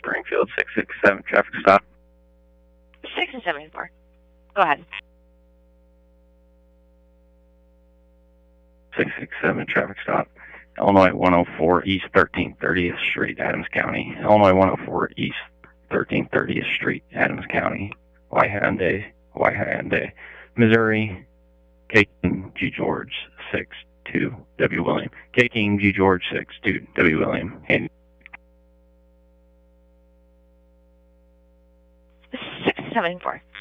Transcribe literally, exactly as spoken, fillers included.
Springfield, six six seven, traffic stop. six and seven four. Go ahead. six six seven, traffic stop. Illinois one oh four East thirteen thirtieth Street, Adams County. Illinois one oh four East thirteen thirtieth Street, Adams County. Y Hyundai, Y Hyundai. Missouri, K King G George six two W William. K King G George six two W William. And six seven four.